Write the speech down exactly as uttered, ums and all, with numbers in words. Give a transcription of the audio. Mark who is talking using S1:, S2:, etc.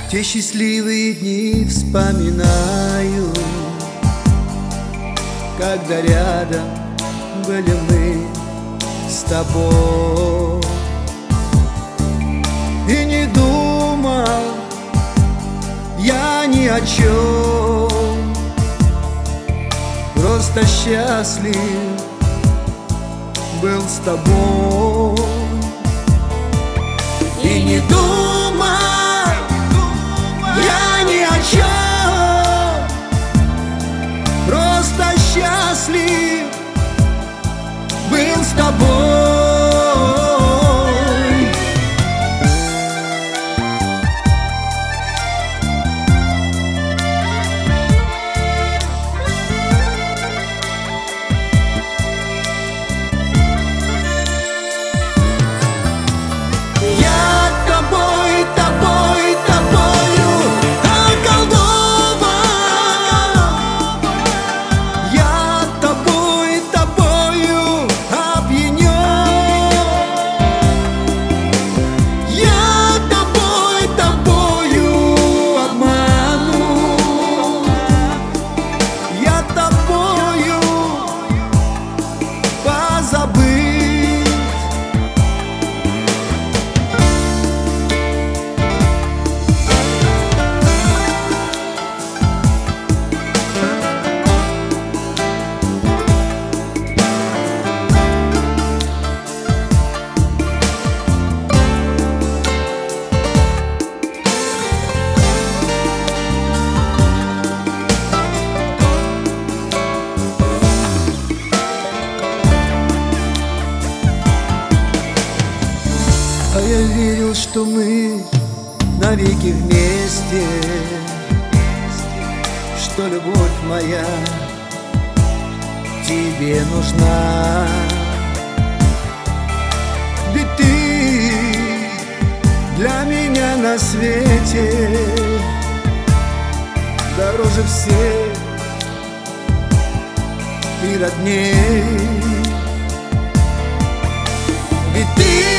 S1: Те счастливые дни вспоминаю, когда рядом были мы с тобой. И не думал я ни о чем, просто счастлив был с тобой. И не думал я ни о чем, просто счастлив был с тобой. А я верил, что мы навеки вместе, что любовь моя тебе нужна. Ведь ты для меня на свете дороже всех и родней. Ведь ты